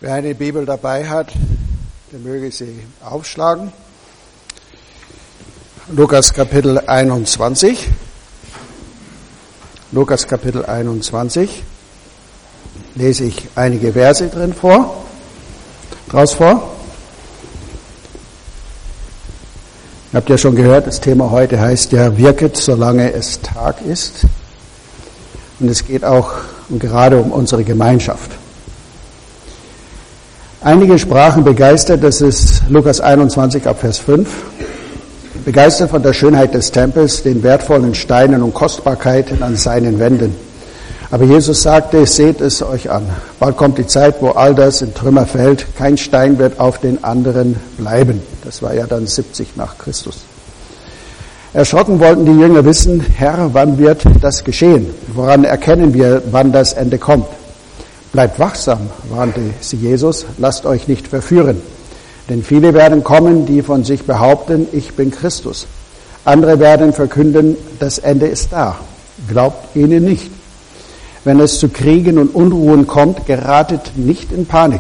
Wer eine Bibel dabei hat, der möge sie aufschlagen. Lukas Kapitel 21. Lukas Kapitel 21. Lese ich einige Verse draus vor. Ihr habt ja schon gehört, das Thema heute heißt ja, wirket, solange es Tag ist. Und es geht auch gerade um unsere Gemeinschaft. Einige sprachen begeistert, das ist Lukas 21 ab Vers 5, begeistert von der Schönheit des Tempels, den wertvollen Steinen und Kostbarkeiten an seinen Wänden. Aber Jesus sagte, seht es euch an. Bald kommt die Zeit, wo all das in Trümmer fällt. Kein Stein wird auf den anderen bleiben. Das war ja dann 70 nach Christus. Erschrocken wollten die Jünger wissen, Herr, wann wird das geschehen? Woran erkennen wir, wann das Ende kommt? Bleibt wachsam, warnte sie Jesus, lasst euch nicht verführen. Denn viele werden kommen, die von sich behaupten, ich bin Christus. Andere werden verkünden, das Ende ist da. Glaubt ihnen nicht. Wenn es zu Kriegen und Unruhen kommt, geratet nicht in Panik.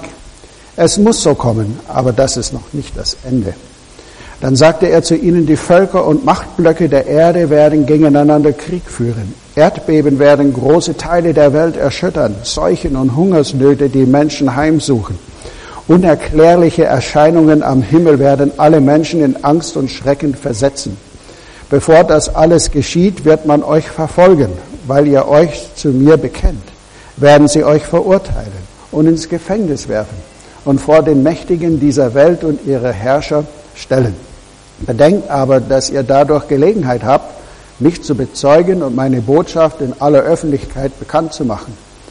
Es muss so kommen, aber das ist noch nicht das Ende. Dann sagte er zu ihnen, die Völker und Machtblöcke der Erde werden gegeneinander Krieg führen. Erdbeben werden große Teile der Welt erschüttern, Seuchen und Hungersnöte die Menschen heimsuchen. Unerklärliche Erscheinungen am Himmel werden alle Menschen in Angst und Schrecken versetzen. Bevor das alles geschieht, wird man euch verfolgen, weil ihr euch zu mir bekennt. Werden sie euch verurteilen und ins Gefängnis werfen und vor den Mächtigen dieser Welt und ihre Herrscher stellen. Bedenkt aber, dass ihr dadurch Gelegenheit habt, mich zu bezeugen und meine Botschaft in aller Öffentlichkeit bekannt zu machen.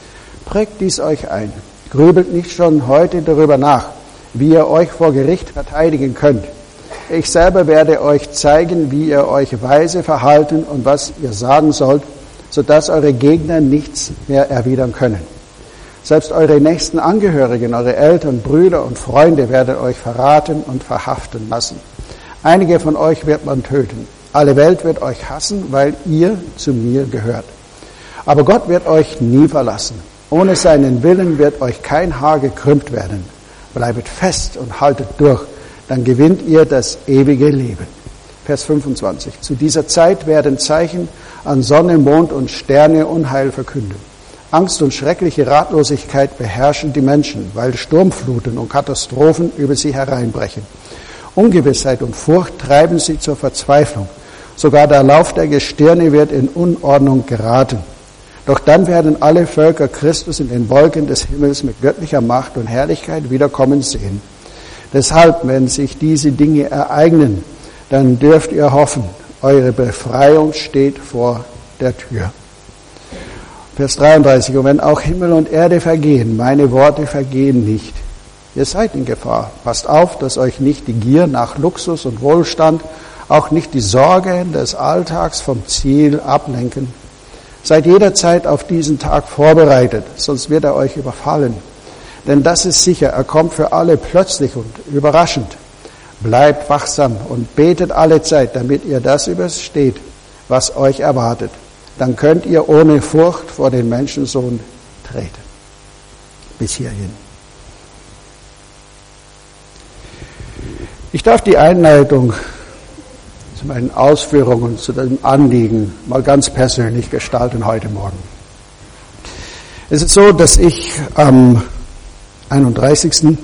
Prägt dies euch ein. Grübelt nicht schon heute darüber nach, wie ihr euch vor Gericht verteidigen könnt. Ich selber werde euch zeigen, wie ihr euch weise verhalten und was ihr sagen sollt, sodass eure Gegner nichts mehr erwidern können. Selbst eure nächsten Angehörigen, eure Eltern, Brüder und Freunde werden euch verraten und verhaften lassen. Einige von euch wird man töten. Alle Welt wird euch hassen, weil ihr zu mir gehört. Aber Gott wird euch nie verlassen. Ohne seinen Willen wird euch kein Haar gekrümmt werden. Bleibet fest und haltet durch, dann gewinnt ihr das ewige Leben. Vers 25. Zu dieser Zeit werden Zeichen an Sonne, Mond und Sterne Unheil verkünden. Angst und schreckliche Ratlosigkeit beherrschen die Menschen, weil Sturmfluten und Katastrophen über sie hereinbrechen. Ungewissheit und Furcht treiben sie zur Verzweiflung. Sogar der Lauf der Gestirne wird in Unordnung geraten. Doch dann werden alle Völker Christus in den Wolken des Himmels mit göttlicher Macht und Herrlichkeit wiederkommen sehen. Deshalb, wenn sich diese Dinge ereignen, dann dürft ihr hoffen, eure Befreiung steht vor der Tür. Vers 33, und wenn auch Himmel und Erde vergehen, meine Worte vergehen nicht. Ihr seid in Gefahr. Passt auf, dass euch nicht die Gier nach Luxus und Wohlstand, auch nicht die Sorge des Alltags vom Ziel ablenken. Seid jederzeit auf diesen Tag vorbereitet, sonst wird er euch überfallen. Denn das ist sicher, er kommt für alle plötzlich und überraschend. Bleibt wachsam und betet alle Zeit, damit ihr das übersteht, was euch erwartet. Dann könnt ihr ohne Furcht vor den Menschensohn treten. Bis hierhin. Ich darf die Einleitung zu meinen Ausführungen, zu dem Anliegen mal ganz persönlich gestalten heute Morgen. Es ist so, dass ich am 31.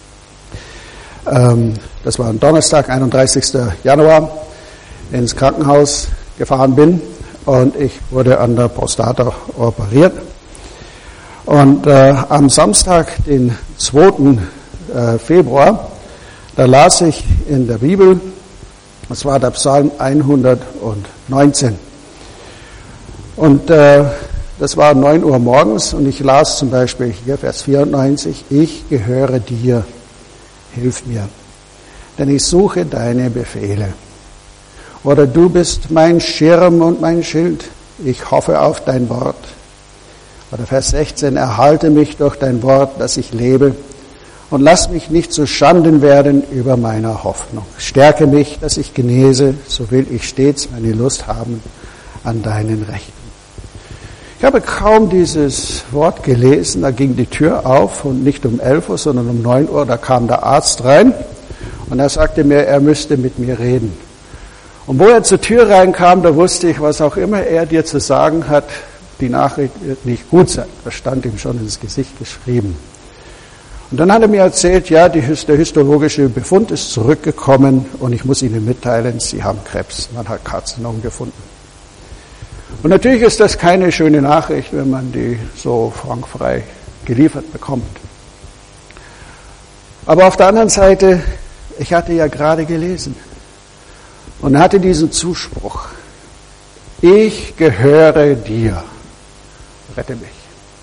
Das war ein Donnerstag, 31. Januar, ins Krankenhaus gefahren bin und ich wurde an der Prostata operiert. Und am Samstag, den 2. Februar, da las ich in der Bibel, das war der Psalm 119. Und das war 9 Uhr morgens und ich las zum Beispiel hier Vers 94, ich gehöre dir, hilf mir, denn ich suche deine Befehle. Oder du bist mein Schirm und mein Schild, ich hoffe auf dein Wort. Oder Vers 16, erhalte mich durch dein Wort, dass ich lebe. Und lass mich nicht zu Schanden werden über meiner Hoffnung. Stärke mich, dass ich genese, so will ich stets meine Lust haben an deinen Rechten. Ich habe kaum dieses Wort gelesen, da ging die Tür auf und nicht um 11 Uhr, sondern um 9 Uhr, da kam der Arzt rein und er sagte mir, er müsste mit mir reden. Und wo er zur Tür reinkam, da wusste ich, was auch immer er dir zu sagen hat, die Nachricht wird nicht gut sein. Das stand ihm schon ins Gesicht geschrieben. Und dann hat er mir erzählt, ja, der histologische Befund ist zurückgekommen und ich muss Ihnen mitteilen, Sie haben Krebs. Man hat Karzinom gefunden. Und natürlich ist das keine schöne Nachricht, wenn man die so frankfrei geliefert bekommt. Aber auf der anderen Seite, ich hatte ja gerade gelesen und hatte diesen Zuspruch: Ich gehöre dir, rette mich.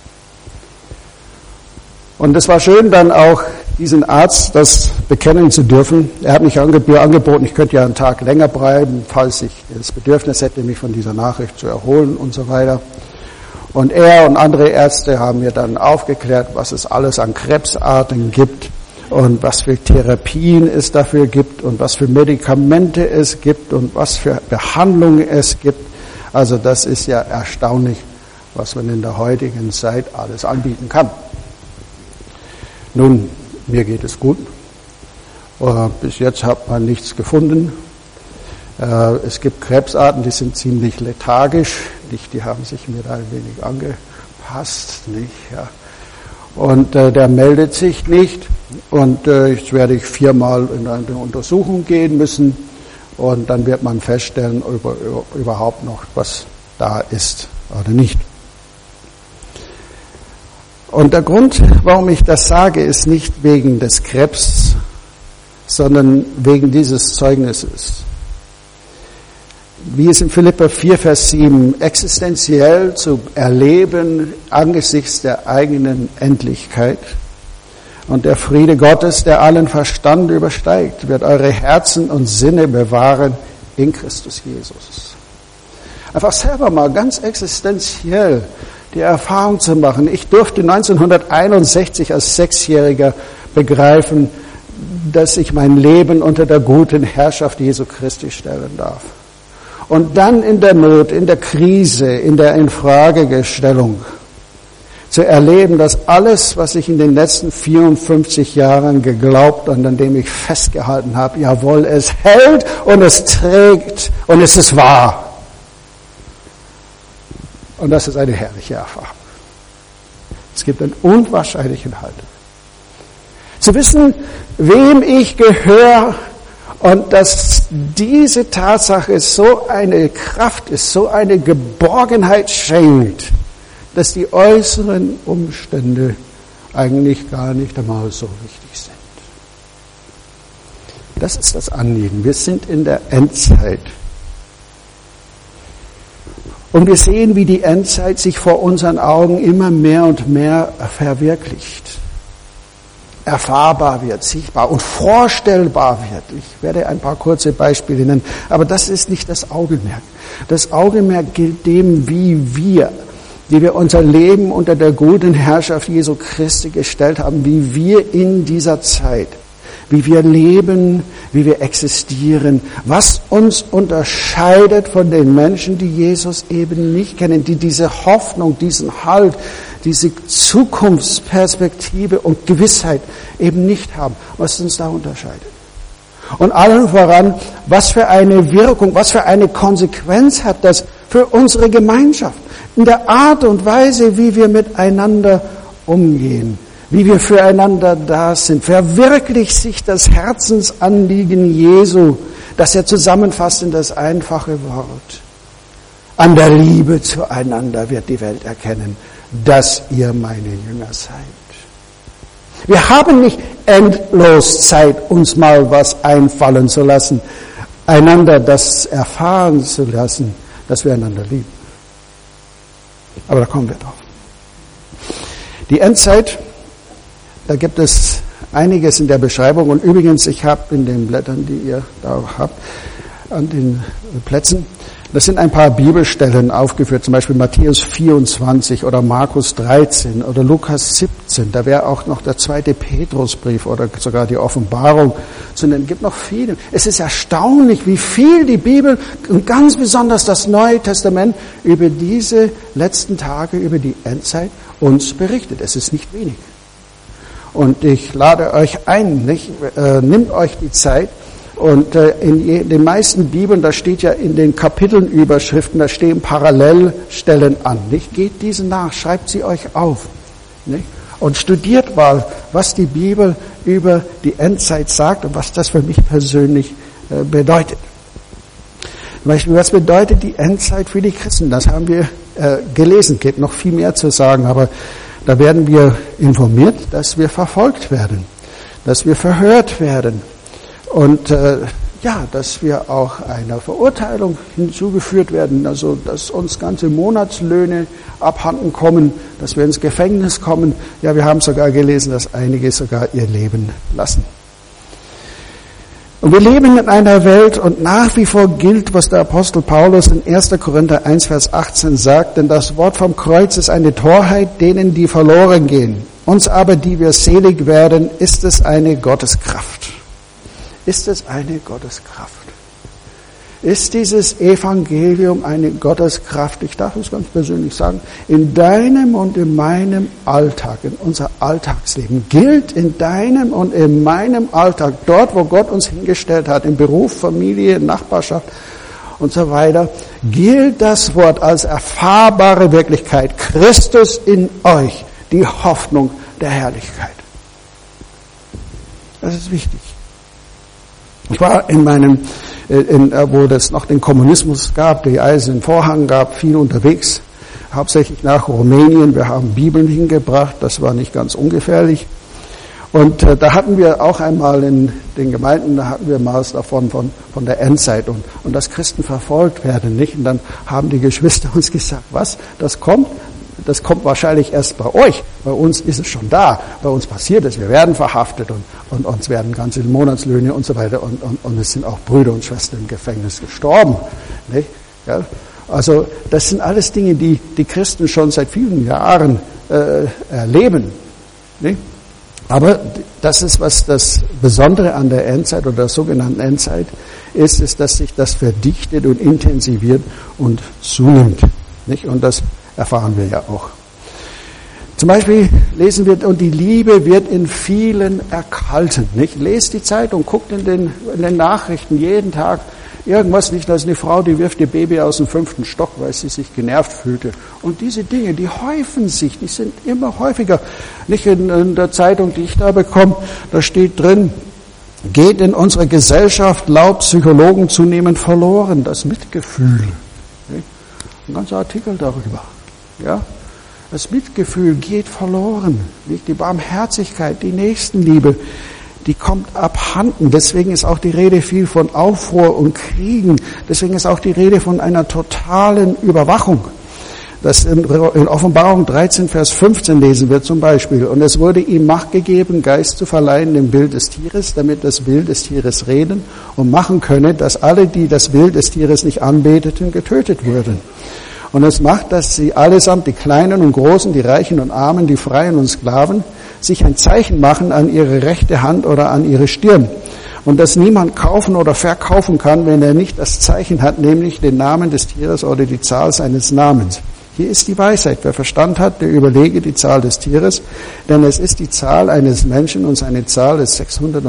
Und es war schön, dann auch diesen Arzt das bekennen zu dürfen. Er hat mich angeboten, ich könnte ja einen Tag länger bleiben, falls ich das Bedürfnis hätte, mich von dieser Nachricht zu erholen und so weiter. Und er und andere Ärzte haben mir dann aufgeklärt, was es alles an Krebsarten gibt und was für Therapien es dafür gibt und was für Medikamente es gibt und was für Behandlungen es gibt. Also das ist ja erstaunlich, was man in der heutigen Zeit alles anbieten kann. Nun, mir geht es gut. Bis jetzt hat man nichts gefunden. Es gibt Krebsarten, die sind ziemlich lethargisch. Die haben sich mir da ein wenig angepasst. Nicht? Ja. Und der meldet sich nicht. Und jetzt werde ich 4-mal in eine Untersuchung gehen müssen. Und dann wird man feststellen, ob überhaupt noch was da ist oder nicht. Und der Grund, warum ich das sage, ist nicht wegen des Krebs, sondern wegen dieses Zeugnisses. Wie es in Philipper 4, Vers 7 existenziell zu erleben angesichts der eigenen Endlichkeit. Und der Friede Gottes, der allen Verstand übersteigt, wird eure Herzen und Sinne bewahren in Christus Jesus. Einfach selber mal ganz existenziell die Erfahrung zu machen. Ich durfte 1961 als 6-Jähriger begreifen, dass ich mein Leben unter der guten Herrschaft Jesu Christi stellen darf. Und dann in der Not, in der Krise, in der Infragestellung zu erleben, dass alles, was ich in den letzten 54 Jahren geglaubt und an dem ich festgehalten habe, jawohl, es hält und es trägt und es ist wahr. Und das ist eine herrliche Erfahrung. Es gibt einen unwahrscheinlichen Halt. Zu wissen, wem ich gehöre und dass diese Tatsache so eine Kraft ist, so eine Geborgenheit schenkt, dass die äußeren Umstände eigentlich gar nicht einmal so wichtig sind. Das ist das Anliegen. Wir sind in der Endzeit. Und wir sehen, wie die Endzeit sich vor unseren Augen immer mehr und mehr verwirklicht. Erfahrbar wird, sichtbar und vorstellbar wird. Ich werde ein paar kurze Beispiele nennen, aber das ist nicht das Augenmerk. Das Augenmerk gilt dem, wie wir unser Leben unter der guten Herrschaft Jesu Christi gestellt haben, wie wir in dieser Zeit, wie wir leben, wie wir existieren, was uns unterscheidet von den Menschen, die Jesus eben nicht kennen, die diese Hoffnung, diesen Halt, diese Zukunftsperspektive und Gewissheit eben nicht haben, was uns da unterscheidet. Und allen voran, was für eine Wirkung, was für eine Konsequenz hat das für unsere Gemeinschaft, in der Art und Weise, wie wir miteinander umgehen, wie wir füreinander da sind. Verwirklicht sich das Herzensanliegen Jesu, das er zusammenfasst in das einfache Wort. An der Liebe zueinander wird die Welt erkennen, dass ihr meine Jünger seid. Wir haben nicht endlos Zeit, uns mal was einfallen zu lassen, einander das erfahren zu lassen, dass wir einander lieben. Aber da kommen wir drauf. Die Endzeit, da gibt es einiges in der Beschreibung. Und übrigens, ich habe in den Blättern, die ihr da habt, an den Plätzen, Das sind ein paar Bibelstellen aufgeführt, zum Beispiel Matthäus 24 oder Markus 13 oder Lukas 17. Da wäre auch noch der 2. Petrusbrief oder sogar die Offenbarung zu nennen. Es gibt noch viele. Es ist erstaunlich, wie viel die Bibel und ganz besonders das Neue Testament über diese letzten Tage, über die Endzeit uns berichtet. Es ist nicht wenig. Und ich lade euch ein, nehmt euch die Zeit. Und in den meisten Bibeln, da steht ja in den Kapitelnüberschriften, da stehen Parallelstellen an. Nicht? Geht diese nach, schreibt sie euch auf. Nicht? Und studiert mal, was die Bibel über die Endzeit sagt und was das für mich persönlich bedeutet. Zum Beispiel, was bedeutet die Endzeit für die Christen? Das haben wir gelesen, gibt noch viel mehr zu sagen, aber da werden wir informiert, dass wir verfolgt werden, dass wir verhört werden. Und dass wir auch einer Verurteilung hinzugeführt werden, also dass uns ganze Monatslöhne abhanden kommen, dass wir ins Gefängnis kommen. Ja, wir haben sogar gelesen, dass einige sogar ihr Leben lassen. Und wir leben in einer Welt und nach wie vor gilt, was der Apostel Paulus in 1. Korinther 1, Vers 18 sagt, denn das Wort vom Kreuz ist eine Torheit denen, die verloren gehen. Uns aber, die wir selig werden, ist es eine Gotteskraft. Ist es eine Gotteskraft? Ist dieses Evangelium eine Gotteskraft? Ich darf es ganz persönlich sagen, in deinem und in meinem Alltag, in unser Alltagsleben, gilt in deinem und in meinem Alltag, dort, wo Gott uns hingestellt hat, im Beruf, Familie, Nachbarschaft und so weiter, gilt das Wort als erfahrbare Wirklichkeit. Christus in euch, die Hoffnung der Herrlichkeit. Das ist wichtig. Ich war wo es noch den Kommunismus gab, die Eisernen Vorhang gab, viel unterwegs, hauptsächlich nach Rumänien. Wir haben Bibeln hingebracht, das war nicht ganz ungefährlich. Und da hatten wir auch einmal in den Gemeinden, da hatten wir mal davon von der Endzeit und dass Christen verfolgt werden, nicht? Und dann haben die Geschwister uns gesagt, was, das kommt wahrscheinlich erst bei euch. Bei uns ist es schon da. Bei uns passiert es. Wir werden verhaftet und uns werden ganze Monatslöhne und so weiter. Und es sind auch Brüder und Schwestern im Gefängnis gestorben. Nicht? Ja? Also das sind alles Dinge, die Christen schon seit vielen Jahren erleben. Nicht? Aber das ist, was das Besondere an der Endzeit oder der sogenannten Endzeit ist, dass sich das verdichtet und intensiviert und zunimmt. Nicht? Und das erfahren wir ja auch. Zum Beispiel lesen wir, und die Liebe wird in vielen erkalten. Nicht? Lest die Zeitung, guckt in den Nachrichten jeden Tag irgendwas nicht. Da ist eine Frau, die wirft ihr Baby aus dem 5. Stock, weil sie sich genervt fühlte. Und diese Dinge, die häufen sich, die sind immer häufiger. Nicht in der Zeitung, die ich da bekomme, da steht drin, geht in unserer Gesellschaft laut Psychologen zunehmend verloren, das Mitgefühl. Nicht? Ein ganzer Artikel darüber. Ja, das Mitgefühl geht verloren. Die Barmherzigkeit, die Nächstenliebe, die kommt abhanden. Deswegen ist auch die Rede viel von Aufruhr und Kriegen. Deswegen ist auch die Rede von einer totalen Überwachung. Das in Offenbarung 13, Vers 15 lesen wir zum Beispiel. Und es wurde ihm Macht gegeben, Geist zu verleihen dem Bild des Tieres, damit das Bild des Tieres reden und machen könne, dass alle, die das Bild des Tieres nicht anbeteten, getötet würden. Und es macht, dass sie allesamt, die Kleinen und Großen, die Reichen und Armen, die Freien und Sklaven, sich ein Zeichen machen an ihre rechte Hand oder an ihre Stirn. Und dass niemand kaufen oder verkaufen kann, wenn er nicht das Zeichen hat, nämlich den Namen des Tieres oder die Zahl seines Namens. Hier ist die Weisheit. Wer Verstand hat, der überlege die Zahl des Tieres, denn es ist die Zahl eines Menschen und seine Zahl ist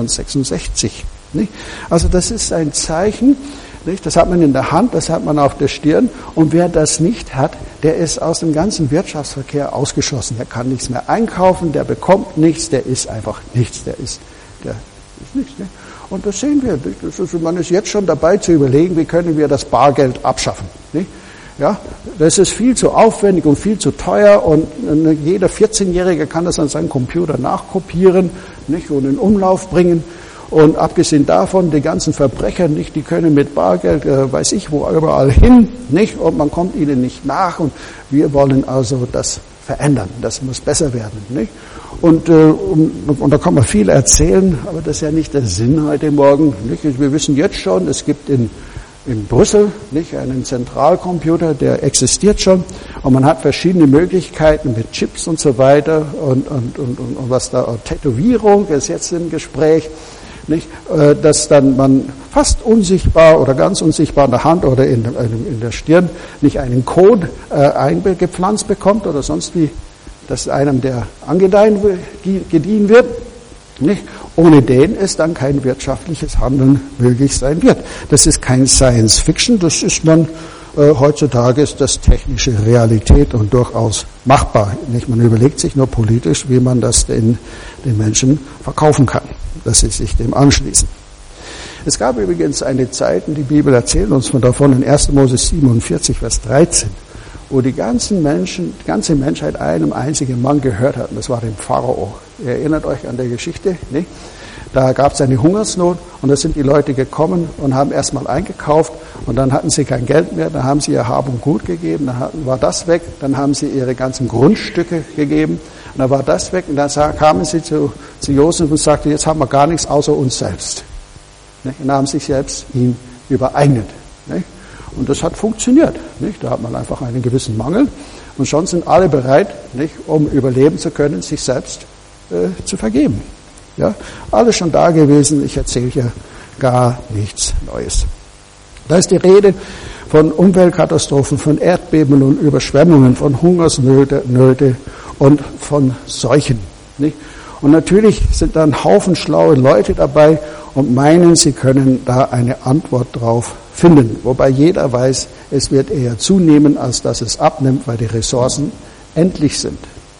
666. Nicht? Also das ist ein Zeichen. Nicht? Das hat man in der Hand, das hat man auf der Stirn. Und wer das nicht hat, der ist aus dem ganzen Wirtschaftsverkehr ausgeschlossen. Der kann nichts mehr einkaufen, der bekommt nichts, der ist einfach nichts. Der ist nichts. Ne? Und das sehen wir. Man ist jetzt schon dabei zu überlegen, wie können wir das Bargeld abschaffen. Nicht? Ja, das ist viel zu aufwendig und viel zu teuer und jeder 14-Jährige kann das an seinem Computer nachkopieren, nicht, und in Umlauf bringen. Und abgesehen davon, die ganzen Verbrecher, nicht, die können mit Bargeld, weiß ich wo, überall hin, nicht, und man kommt ihnen nicht nach. Und wir wollen also das verändern. Das muss besser werden, nicht? Und da kann man viel erzählen, aber das ist ja nicht der Sinn heute Morgen, nicht? Wir wissen jetzt schon, es gibt in in Brüssel, nicht, einen Zentralcomputer, der existiert schon, und man hat verschiedene Möglichkeiten mit Chips und so weiter und was da, Tätowierung ist jetzt im Gespräch, nicht, dass dann man fast unsichtbar oder ganz unsichtbar in der Hand oder in der Stirn nicht einen Code eingepflanzt bekommt oder sonst wie, dass einem der angedeihen gediehen wird. Nicht? Ohne den es dann kein wirtschaftliches Handeln möglich sein wird. Das ist kein Science Fiction, das ist heutzutage ist das technische Realität und durchaus machbar. Nicht? Man überlegt sich nur politisch, wie man das den Menschen verkaufen kann, dass sie sich dem anschließen. Es gab übrigens eine Zeit, und die Bibel erzählt uns davon in 1. Mose 47, Vers 13, wo die ganze Menschheit einem einzigen Mann gehört hat, und das war dem Pharao. Ihr erinnert euch an der Geschichte, nicht? Da gab es eine Hungersnot und da sind die Leute gekommen und haben erstmal eingekauft und dann hatten sie kein Geld mehr, dann haben sie ihr Hab und Gut gegeben, dann war das weg, dann haben sie ihre ganzen Grundstücke gegeben und dann war das weg und dann kamen sie zu Josef und sagten, jetzt haben wir gar nichts außer uns selbst. Nicht? Und haben sich selbst ihm übereignet. Nicht? Und das hat funktioniert. Nicht? Da hat man einfach einen gewissen Mangel und schon sind alle bereit, nicht, um überleben zu können, sich selbst zu vergeben. Ja, alles schon da gewesen, ich erzähle hier gar nichts Neues. Da ist die Rede von Umweltkatastrophen, von Erdbeben und Überschwemmungen, von Hungersnöte und von Seuchen. Nicht? Und natürlich sind da ein Haufen schlaue Leute dabei und meinen, sie können da eine Antwort drauf finden. Wobei jeder weiß, es wird eher zunehmen, als dass es abnimmt, weil die Ressourcen endlich sind.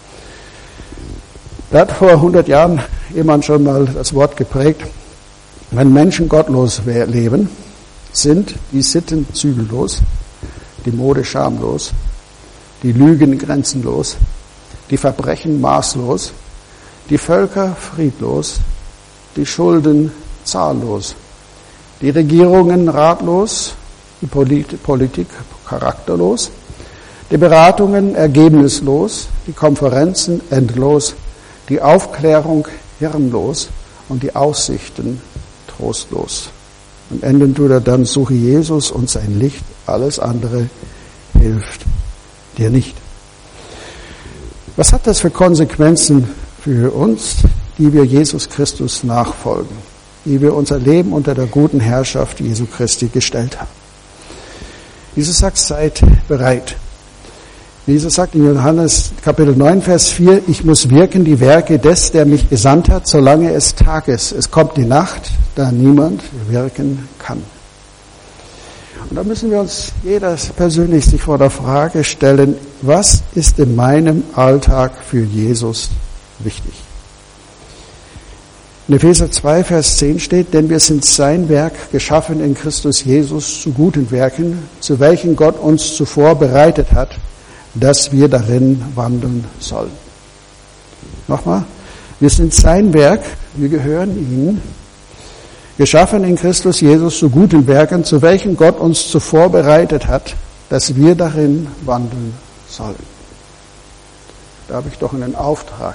Da hat vor 100 Jahren jemand schon mal das Wort geprägt, wenn Menschen gottlos leben, sind die Sitten zügellos, die Mode schamlos, die Lügen grenzenlos, die Verbrechen maßlos, die Völker friedlos, die Schulden zahllos, die Regierungen ratlos, die Politik charakterlos, die Beratungen ergebnislos, die Konferenzen endlos, die Aufklärung hirnlos und die Aussichten trostlos. Am Ende tut er dann, suche Jesus und sein Licht, alles andere hilft dir nicht. Was hat das für Konsequenzen für uns, die wir Jesus Christus nachfolgen, die wir unser Leben unter der guten Herrschaft Jesu Christi gestellt haben? Jesus sagt, seid bereit. Jesus sagt in Johannes Kapitel 9, Vers 4, ich muss wirken die Werke des, der mich gesandt hat, solange es Tag ist. Es kommt die Nacht, da niemand wirken kann. Und da müssen wir uns jeder persönlich sich vor der Frage stellen, was ist in meinem Alltag für Jesus wichtig? In Epheser 2, Vers 10 steht, denn wir sind sein Werk, geschaffen in Christus Jesus zu guten Werken, zu welchen Gott uns zuvor bereitet hat, dass wir darin wandeln sollen. Nochmal, wir sind sein Werk, wir gehören ihm, geschaffen in Christus Jesus zu guten Werken, zu welchen Gott uns zuvor bereitet hat, dass wir darin wandeln sollen. Da habe ich doch einen Auftrag.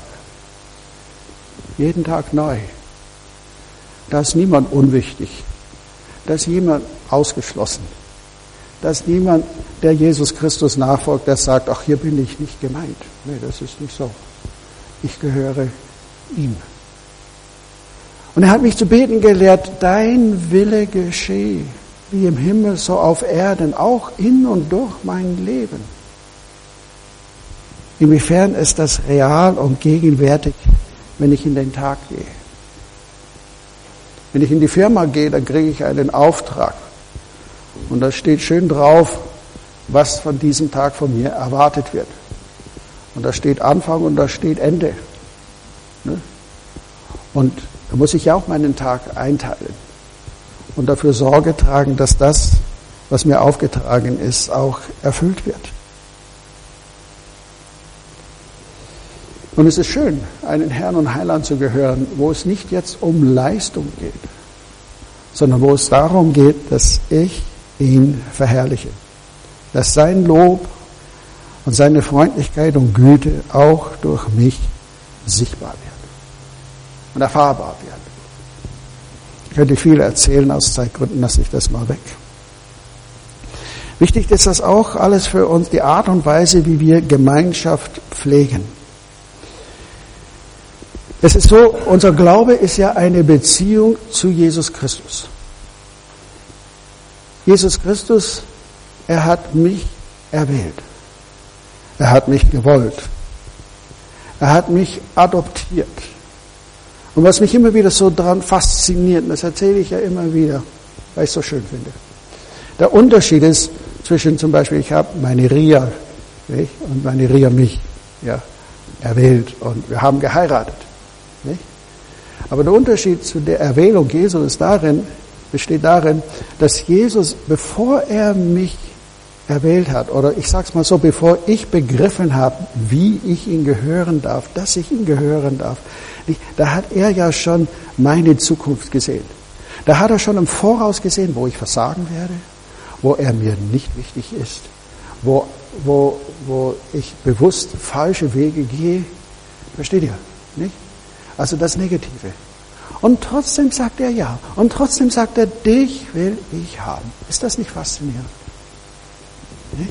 Jeden Tag neu. Da ist niemand unwichtig. Da ist niemand ausgeschlossen. Da ist niemand, der Jesus Christus nachfolgt, der sagt, ach, hier bin ich nicht gemeint. Nee, das ist nicht so. Ich gehöre ihm. Und er hat mich zu beten gelehrt, dein Wille geschehe, wie im Himmel, so auf Erden, auch in und durch mein Leben. Inwiefern ist das real und gegenwärtig, wenn ich in den Tag gehe? Wenn ich in die Firma gehe, dann kriege ich einen Auftrag. Und da steht schön drauf, was von diesem Tag von mir erwartet wird. Und da steht Anfang und da steht Ende. Ne? Und da muss ich ja auch meinen Tag einteilen und dafür Sorge tragen, dass das, was mir aufgetragen ist, auch erfüllt wird. Und es ist schön, einen Herrn und Heiland zu gehören, wo es nicht jetzt um Leistung geht, sondern wo es darum geht, dass ich ihn verherrliche, dass sein Lob und seine Freundlichkeit und Güte auch durch mich sichtbar wird und erfahrbar wird. Ich könnte viel erzählen, aus Zeitgründen lasse ich das mal weg. Wichtig ist das auch alles für uns, die Art und Weise, wie wir Gemeinschaft pflegen. Es ist so, unser Glaube ist ja eine Beziehung zu Jesus Christus. Jesus Christus, er hat mich erwählt. Er hat mich gewollt. Er hat mich adoptiert. Und was mich immer wieder so daran fasziniert, und das erzähle ich ja immer wieder, weil ich es so schön finde. Der Unterschied ist zwischen zum Beispiel, ich habe meine Ria, nicht? Und meine Ria mich erwählt und wir haben geheiratet. Nicht? Aber der Unterschied zu der Erwählung Jesu besteht darin, dass Jesus, bevor er mich erwählt hat, oder ich sage es mal so, bevor ich begriffen habe, wie ich ihn gehören darf, dass ich ihn gehören darf, da hat er ja schon meine Zukunft gesehen. Da hat er schon im Voraus gesehen, wo ich versagen werde, wo er mir nicht wichtig ist, wo ich bewusst falsche Wege gehe. Versteht ihr? Nicht? Also das Negative. Und trotzdem sagt er ja. Und trotzdem sagt er, dich will ich haben. Ist das nicht faszinierend? Nicht?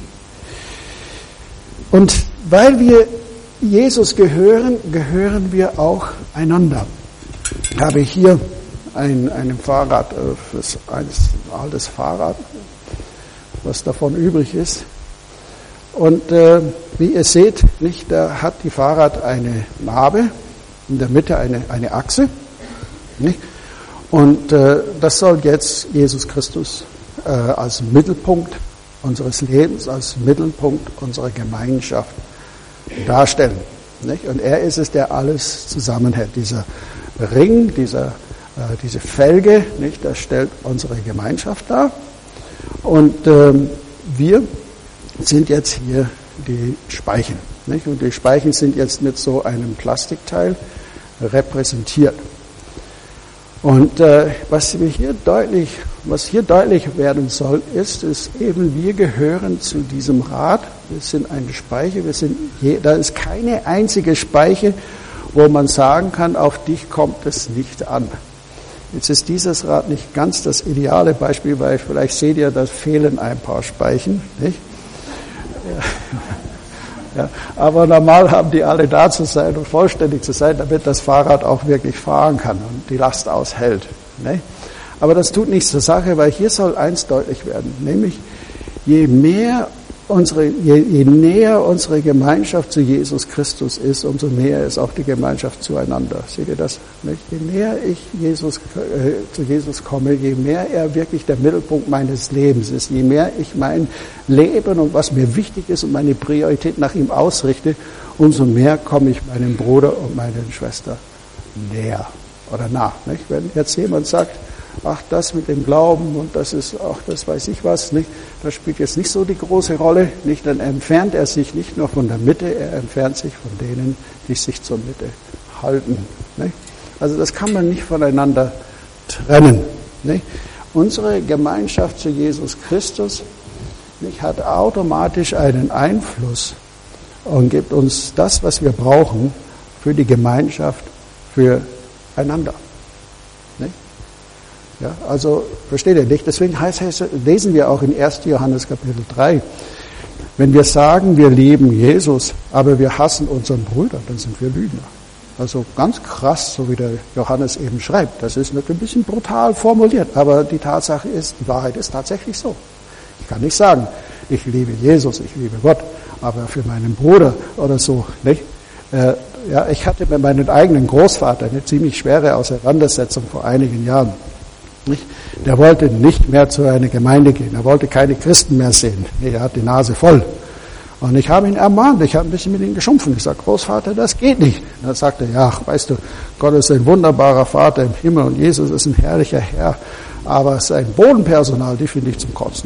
Und weil wir Jesus gehören, gehören wir auch einander. Ich habe hier ein Fahrrad, ein altes Fahrrad, was davon übrig ist. Und wie ihr seht, nicht, da hat die Fahrrad eine Narbe, in der Mitte eine Achse. Nicht? Und das soll jetzt Jesus Christus als Mittelpunkt unseres Lebens, als Mittelpunkt unserer Gemeinschaft darstellen. Nicht? Und er ist es, der alles zusammenhält. Dieser Ring, diese Felge, nicht, das stellt unsere Gemeinschaft dar. Und wir sind jetzt hier die Speichen. Nicht? Und die Speichen sind jetzt mit so einem Plastikteil repräsentiert. Und was hier deutlich werden soll, ist eben, wir gehören zu diesem Rad. Wir sind eine Speiche. Da ist keine einzige Speiche, wo man sagen kann, auf dich kommt es nicht an. Jetzt ist dieses Rad nicht ganz das ideale Beispiel, weil vielleicht seht ihr, da fehlen ein paar Speichen, nicht? Ja, aber normal haben die alle da zu sein und vollständig zu sein, damit das Fahrrad auch wirklich fahren kann und die Last aushält. Ne? Aber das tut nichts zur Sache, weil hier soll eins deutlich werden, nämlich je näher unsere Gemeinschaft zu Jesus Christus ist, umso näher ist auch die Gemeinschaft zueinander. Seht ihr das? Nicht? Je näher ich zu Jesus komme, je mehr er wirklich der Mittelpunkt meines Lebens ist, je mehr ich mein Leben und was mir wichtig ist und meine Priorität nach ihm ausrichte, umso mehr komme ich meinem Bruder und meiner Schwester näher oder nach. Nicht? Wenn jetzt jemand sagt, ach, das mit dem Glauben und das ist auch das weiß ich was, nicht? Das spielt jetzt nicht so die große Rolle, nicht? Dann entfernt er sich nicht nur von der Mitte, er entfernt sich von denen, die sich zur Mitte halten. Nicht? Also das kann man nicht voneinander trennen. Nicht? Unsere Gemeinschaft zu Jesus Christus nicht, hat automatisch einen Einfluss und gibt uns das, was wir brauchen für die Gemeinschaft, für einander. Ja, also, versteht ihr nicht? Deswegen lesen wir auch in 1. Johannes Kapitel 3, wenn wir sagen, wir lieben Jesus, aber wir hassen unseren Bruder, dann sind wir Lügner. Also ganz krass, so wie der Johannes eben schreibt. Das ist natürlich ein bisschen brutal formuliert, aber die Tatsache ist, die Wahrheit ist tatsächlich so. Ich kann nicht sagen, ich liebe Jesus, ich liebe Gott, aber für meinen Bruder oder so, nicht? Ja, ich hatte mit meinem eigenen Großvater eine ziemlich schwere Auseinandersetzung vor einigen Jahren. Nicht? Der wollte nicht mehr zu einer Gemeinde gehen. Er wollte keine Christen mehr sehen. Er hat die Nase voll. Und ich habe ihn ermahnt. Ich habe ein bisschen mit ihm geschumpfen. Ich sage, Großvater, das geht nicht. Und dann sagte er, ja, weißt du, Gott ist ein wunderbarer Vater im Himmel und Jesus ist ein herrlicher Herr. Aber sein Bodenpersonal, die finde ich zum Kotzen.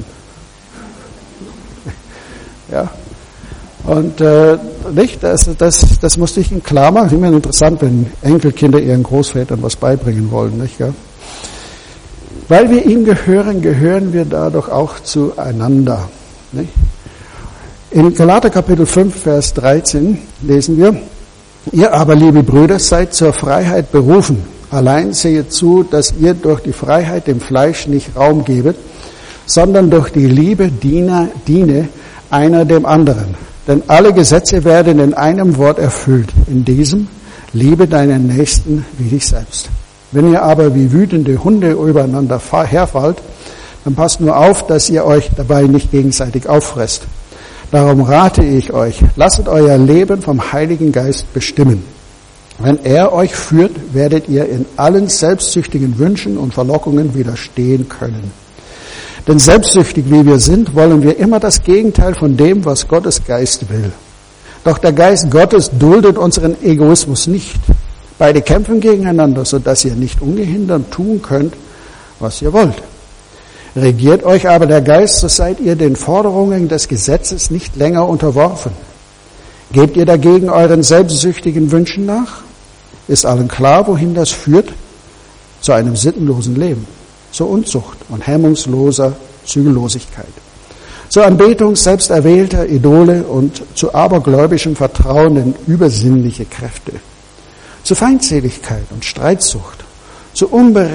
Ja. Und nicht, das musste ich ihm klar machen. Es ist immer interessant, wenn Enkelkinder ihren Großvätern was beibringen wollen. Nicht, ja? Weil wir ihm gehören, gehören wir dadurch auch zueinander. Nicht? In Galater Kapitel 5, Vers 13 lesen wir, ihr aber, liebe Brüder, seid zur Freiheit berufen. Allein sehet zu, dass ihr durch die Freiheit dem Fleisch nicht Raum gebet, sondern durch die Liebe diene einer dem anderen. Denn alle Gesetze werden in einem Wort erfüllt, in diesem: Liebe deinen Nächsten wie dich selbst. Wenn ihr aber wie wütende Hunde übereinander herfallt, dann passt nur auf, dass ihr euch dabei nicht gegenseitig auffresst. Darum rate ich euch, lasset euer Leben vom Heiligen Geist bestimmen. Wenn er euch führt, werdet ihr in allen selbstsüchtigen Wünschen und Verlockungen widerstehen können. Denn selbstsüchtig wie wir sind, wollen wir immer das Gegenteil von dem, was Gottes Geist will. Doch der Geist Gottes duldet unseren Egoismus nicht. Beide kämpfen gegeneinander, sodass ihr nicht ungehindert tun könnt, was ihr wollt. Regiert euch aber der Geist, so seid ihr den Forderungen des Gesetzes nicht länger unterworfen. Gebt ihr dagegen euren selbstsüchtigen Wünschen nach? Ist allen klar, wohin das führt? Zu einem sittenlosen Leben, zur Unzucht und hemmungsloser Zügellosigkeit, zur Anbetung selbsterwählter Idole und zu abergläubischem Vertrauen in übersinnliche Kräfte, zu Feindseligkeit und Streitsucht, zu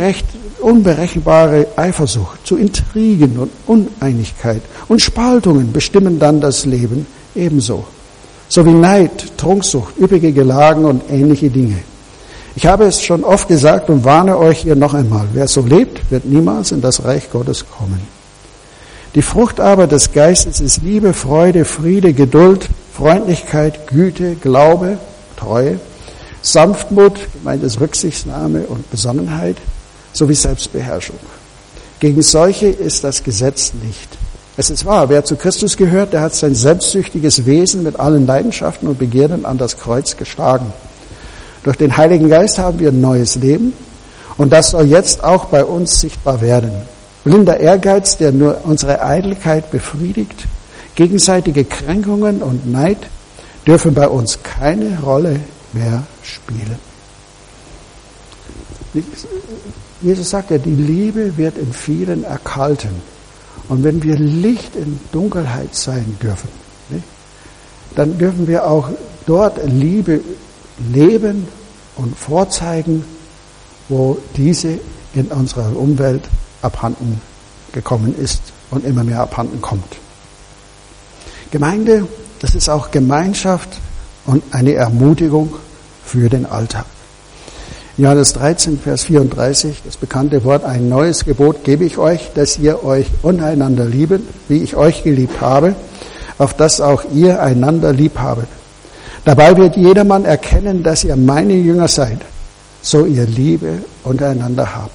unberechenbare Eifersucht, zu Intrigen und Uneinigkeit und Spaltungen bestimmen dann das Leben ebenso, sowie Neid, Trunksucht, üppige Gelagen und ähnliche Dinge. Ich habe es schon oft gesagt und warne euch hier noch einmal: Wer so lebt, wird niemals in das Reich Gottes kommen. Die Frucht aber des Geistes ist Liebe, Freude, Friede, Geduld, Freundlichkeit, Güte, Glaube, Treue, Sanftmut, gemeint ist Rücksichtnahme und Besonnenheit, sowie Selbstbeherrschung. Gegen solche ist das Gesetz nicht. Es ist wahr, wer zu Christus gehört, der hat sein selbstsüchtiges Wesen mit allen Leidenschaften und Begierden an das Kreuz geschlagen. Durch den Heiligen Geist haben wir ein neues Leben und das soll jetzt auch bei uns sichtbar werden. Blinder Ehrgeiz, der nur unsere Eitelkeit befriedigt, gegenseitige Kränkungen und Neid dürfen bei uns keine Rolle mehr spielen. Jesus sagt ja, die Liebe wird in vielen erkalten. Und wenn wir Licht in Dunkelheit sein dürfen, dann dürfen wir auch dort Liebe leben und vorzeigen, wo diese in unserer Umwelt abhanden gekommen ist und immer mehr abhanden kommt. Gemeinde, das ist auch Gemeinschaft und eine Ermutigung für den Alltag. In Johannes 13, Vers 34, das bekannte Wort: Ein neues Gebot gebe ich euch, dass ihr euch untereinander liebet, wie ich euch geliebt habe, auf dass auch ihr einander lieb habet. Dabei wird jedermann erkennen, dass ihr meine Jünger seid, so ihr Liebe untereinander habt.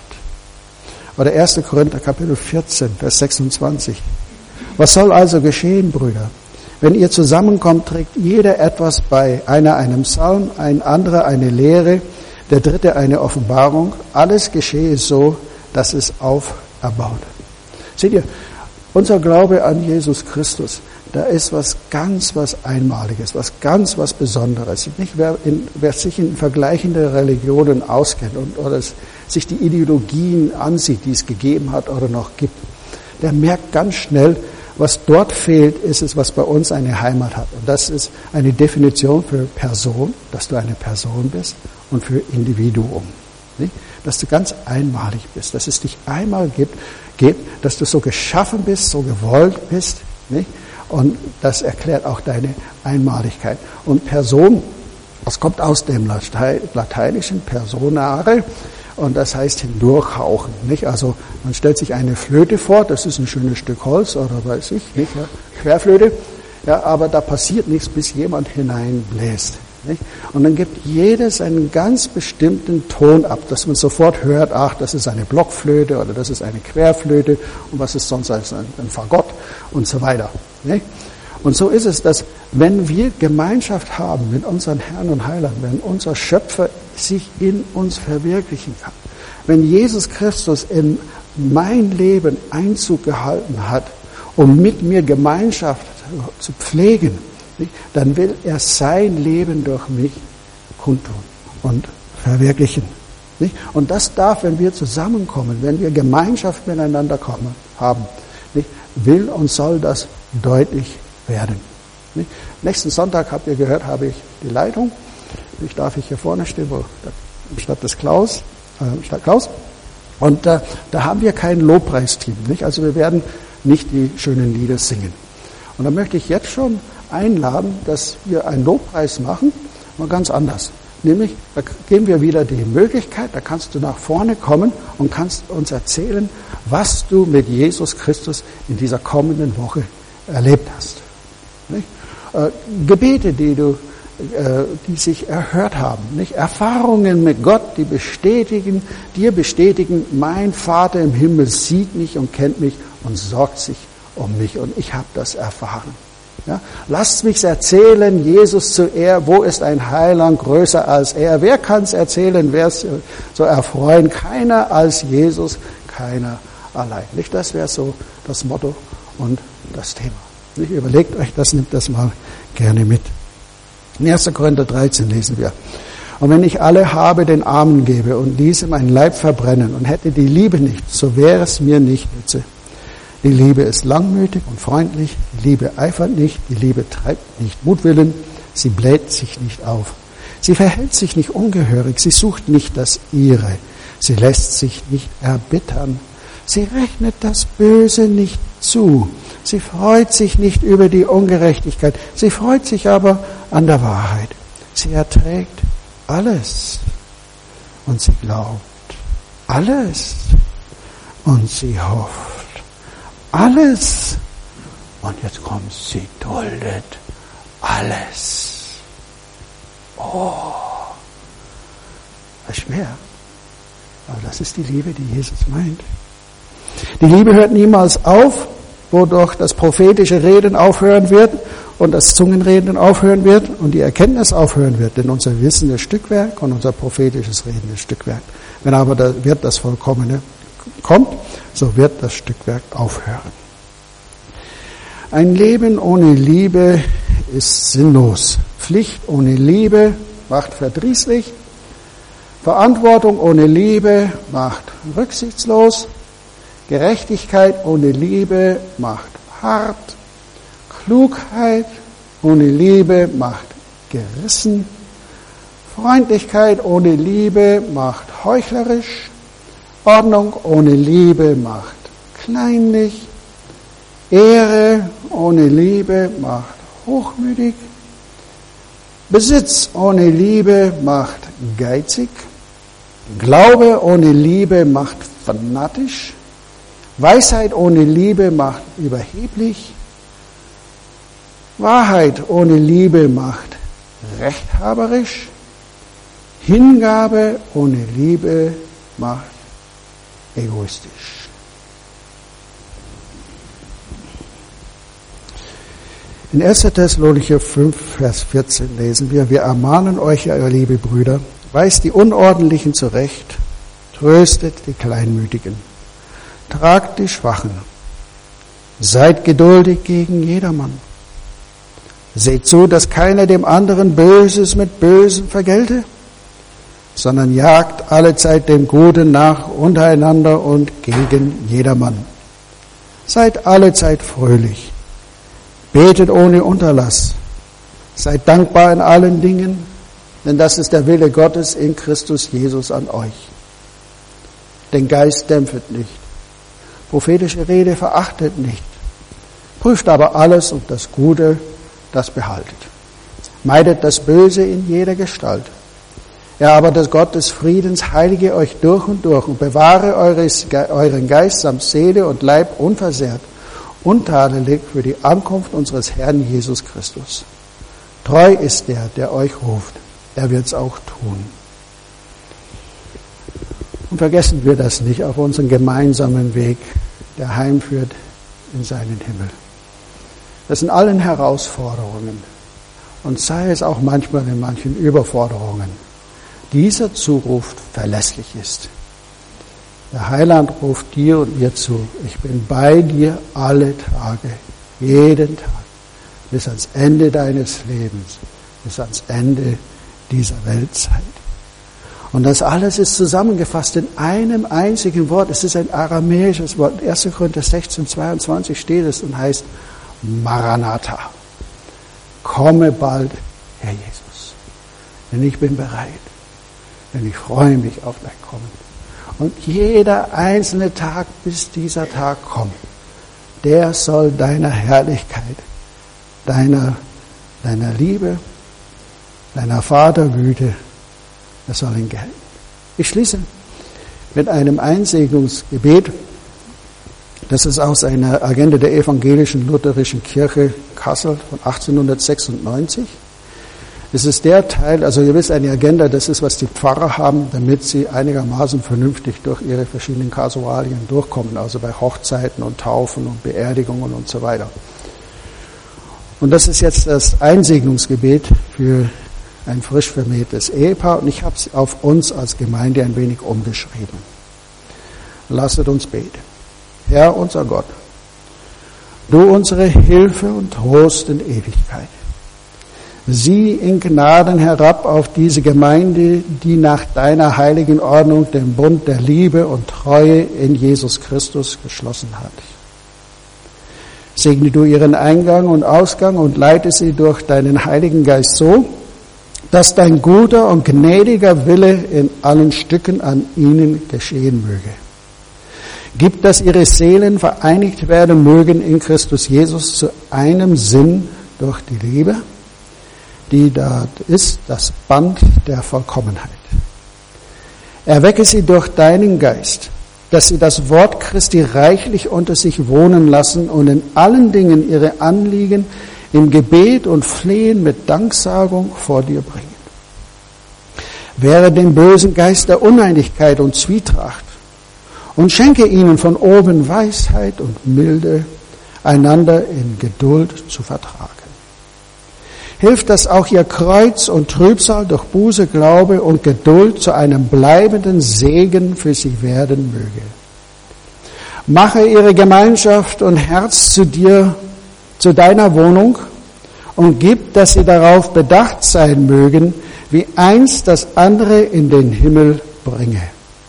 Oder 1. Korinther Kapitel 14, Vers 26. Was soll also geschehen, Brüder? Wenn ihr zusammenkommt, trägt jeder etwas bei, einer einen Psalm, ein anderer eine Lehre, der dritte eine Offenbarung. Alles geschehe so, dass es auferbaut. Seht ihr, unser Glaube an Jesus Christus, da ist was Einmaliges, was Besonderes. Nicht, wer sich in vergleichende Religionen auskennt oder sich die Ideologien ansieht, die es gegeben hat oder noch gibt, der merkt ganz schnell, was dort fehlt, ist es, was bei uns eine Heimat hat. Und das ist eine Definition für Person, dass du eine Person bist, und für Individuum. Nicht? Dass du ganz einmalig bist, dass es dich einmal gibt, dass du so geschaffen bist, so gewollt bist. Nicht? Und das erklärt auch deine Einmaligkeit. Und Person, das kommt aus dem lateinischen personare, und das heißt hindurchhauchen. Nicht? Also man stellt sich eine Flöte vor, das ist ein schönes Stück Holz oder weiß ich, nicht? Ja, Querflöte, ja, aber da passiert nichts, bis jemand hineinbläst. Nicht? Und dann gibt jedes einen ganz bestimmten Ton ab, dass man sofort hört, ach, das ist eine Blockflöte oder das ist eine Querflöte und was ist sonst als ein Fagott und so weiter. Nicht? Und so ist es, dass wenn wir Gemeinschaft haben mit unseren Herrn und Heiland, wenn unser Schöpfer sich in uns verwirklichen kann, wenn Jesus Christus in mein Leben Einzug gehalten hat, um mit mir Gemeinschaft zu pflegen, dann will er sein Leben durch mich kundtun und verwirklichen. Und das darf, wenn wir zusammenkommen, wenn wir Gemeinschaft miteinander haben, will und soll das deutlich werden. Nächsten Sonntag, habt ihr gehört, habe ich die Leitung. Ich darf hier vorne stehen, statt Klaus. Und da haben wir kein Lobpreisteam. Also wir werden nicht die schönen Lieder singen. Und da möchte ich jetzt schon einladen, dass wir einen Lobpreis machen, mal ganz anders. Nämlich, da geben wir wieder die Möglichkeit, da kannst du nach vorne kommen und kannst uns erzählen, was du mit Jesus Christus in dieser kommenden Woche erlebt hast. Nicht? Gebete, die sich erhört haben, nicht? Erfahrungen mit Gott, die dir bestätigen, mein Vater im Himmel sieht mich und kennt mich und sorgt sich um mich und ich habe das erfahren. Ja? Lasst mich erzählen, Jesus zu Ehr, wo ist ein Heiland größer als er? Wer kann es erzählen, wer es so erfreuen? Keiner als Jesus, keiner allein. Nicht? Das wäre so das Motto und das Thema. Nicht? Überlegt euch das, nehmt das mal gerne mit. In 1. Korinther 13 lesen wir. Und wenn ich alle habe, den Armen gebe und diese meinen Leib verbrennen und hätte die Liebe nicht, so wäre es mir nicht nütze. Die Liebe ist langmütig und freundlich, die Liebe eifert nicht, die Liebe treibt nicht Mutwillen, sie bläht sich nicht auf. Sie verhält sich nicht ungehörig, sie sucht nicht das Ihre, sie lässt sich nicht erbittern, sie rechnet das Böse nicht zu, sie freut sich nicht über die Ungerechtigkeit, sie freut sich aber an der Wahrheit. Sie erträgt alles und sie glaubt alles und sie hofft alles. Und jetzt kommt, sie duldet alles. Oh, das ist schwer. Aber das ist die Liebe, die Jesus meint. Die Liebe hört niemals auf, wodurch das prophetische Reden aufhören wird und das Zungenreden aufhören wird und die Erkenntnis aufhören wird. Denn unser Wissen ist Stückwerk und unser prophetisches Reden ist Stückwerk. Wenn aber das Vollkommene kommt, so wird das Stückwerk aufhören. Ein Leben ohne Liebe ist sinnlos. Pflicht ohne Liebe macht verdrießlich. Verantwortung ohne Liebe macht rücksichtslos. Gerechtigkeit ohne Liebe macht hart. Klugheit ohne Liebe macht gerissen. Freundlichkeit ohne Liebe macht heuchlerisch. Ordnung ohne Liebe macht kleinlich. Ehre ohne Liebe macht hochmütig. Besitz ohne Liebe macht geizig. Glaube ohne Liebe macht fanatisch. Weisheit ohne Liebe macht überheblich. Wahrheit ohne Liebe macht rechthaberisch. Hingabe ohne Liebe macht egoistisch. In 1. Thessalonicher 5, Vers 14 lesen wir, wir ermahnen euch, ihr liebe Brüder, weist die Unordentlichen zurecht, tröstet die Kleinmütigen, tragt die Schwachen, seid geduldig gegen jedermann. Seht zu, dass keiner dem anderen Böses mit Bösem vergelte, sondern jagt allezeit dem Guten nach untereinander und gegen jedermann. Seid allezeit fröhlich, betet ohne Unterlass, seid dankbar in allen Dingen, denn das ist der Wille Gottes in Christus Jesus an euch. Den Geist dämpft nicht, prophetische Rede verachtet nicht, prüft aber alles und das Gute, das behaltet. Meidet das Böse in jeder Gestalt. Ja, aber das Gott des Friedens heilige euch durch und bewahre euren Geist samt Seele und Leib unversehrt, untadelig für die Ankunft unseres Herrn Jesus Christus. Treu ist der euch ruft. Er wird's auch tun. Und vergessen wir das nicht auf unseren gemeinsamen Weg, der heimführt in seinen Himmel. Das sind allen Herausforderungen und sei es auch manchmal in manchen Überforderungen. Dieser Zuruf verlässlich ist. Der Heiland ruft dir und mir zu, ich bin bei dir alle Tage, jeden Tag, bis ans Ende deines Lebens, bis ans Ende dieser Weltzeit. Und das alles ist zusammengefasst in einem einzigen Wort. Es ist ein aramäisches Wort. In 1. Korinther 16, 22 steht es und heißt Maranatha. Komme bald, Herr Jesus. Denn ich bin bereit. Denn ich freue mich auf dein Kommen. Und jeder einzelne Tag, bis dieser Tag kommt, der soll deiner Herrlichkeit, deiner Liebe, deiner Vatergüte, das soll ihn gelten. Ich schließe mit einem Einsegnungsgebet. Das ist aus einer Agenda der Evangelischen Lutherischen Kirche Kassel von 1896. Es ist der Teil, also ihr wisst, eine Agenda, das ist, was die Pfarrer haben, damit sie einigermaßen vernünftig durch ihre verschiedenen Kasualien durchkommen, also bei Hochzeiten und Taufen und Beerdigungen und so weiter. Und das ist jetzt das Einsegnungsgebet für ein frisch vermähltes Ehepaar und ich habe es auf uns als Gemeinde ein wenig umgeschrieben. Lasset uns beten. Herr, unser Gott, du unsere Hilfe und Trost in Ewigkeit. Sieh in Gnaden herab auf diese Gemeinde, die nach deiner heiligen Ordnung den Bund der Liebe und Treue in Jesus Christus geschlossen hat. Segne du ihren Eingang und Ausgang und leite sie durch deinen Heiligen Geist so, dass dein guter und gnädiger Wille in allen Stücken an ihnen geschehen möge. Gib, dass ihre Seelen vereinigt werden mögen in Christus Jesus zu einem Sinn durch die Liebe, die da ist, das Band der Vollkommenheit. Erwecke sie durch deinen Geist, dass sie das Wort Christi reichlich unter sich wohnen lassen und in allen Dingen ihre Anliegen im Gebet und Flehen mit Danksagung vor dir bringen. Wehre den bösen Geist der Uneinigkeit und Zwietracht und schenke ihnen von oben Weisheit und Milde, einander in Geduld zu vertragen. Hilf, dass auch ihr Kreuz und Trübsal durch Buße, Glaube und Geduld zu einem bleibenden Segen für sie werden möge. Mache ihre Gemeinschaft und Herz zu dir, zu deiner Wohnung und gib, dass sie darauf bedacht sein mögen, wie eins das andere in den Himmel bringe.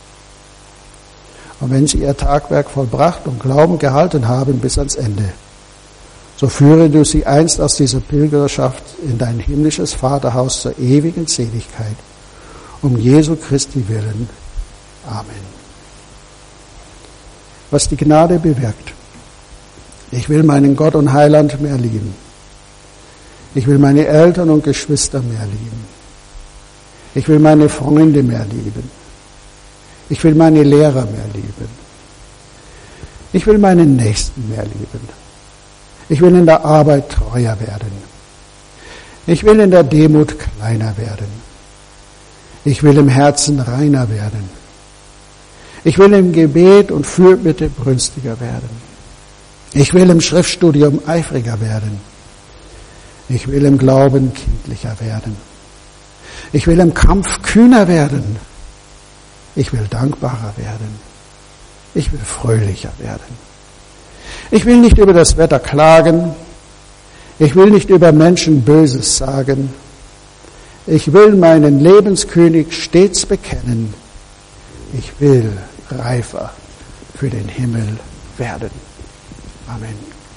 Und wenn sie ihr Tagwerk vollbracht und Glauben gehalten haben bis ans Ende, so führe du sie einst aus dieser Pilgerschaft in dein himmlisches Vaterhaus zur ewigen Seligkeit. Um Jesu Christi willen. Amen. Was die Gnade bewirkt. Ich will meinen Gott und Heiland mehr lieben. Ich will meine Eltern und Geschwister mehr lieben. Ich will meine Freunde mehr lieben. Ich will meine Lehrer mehr lieben. Ich will meinen Nächsten mehr lieben. Ich will in der Arbeit treuer werden. Ich will in der Demut kleiner werden. Ich will im Herzen reiner werden. Ich will im Gebet und Fürbitte brünstiger werden. Ich will im Schriftstudium eifriger werden. Ich will im Glauben kindlicher werden. Ich will im Kampf kühner werden. Ich will dankbarer werden. Ich will fröhlicher werden. Ich will nicht über das Wetter klagen. Ich will nicht über Menschen Böses sagen. Ich will meinen Lebenskönig stets bekennen. Ich will reifer für den Himmel werden. Amen.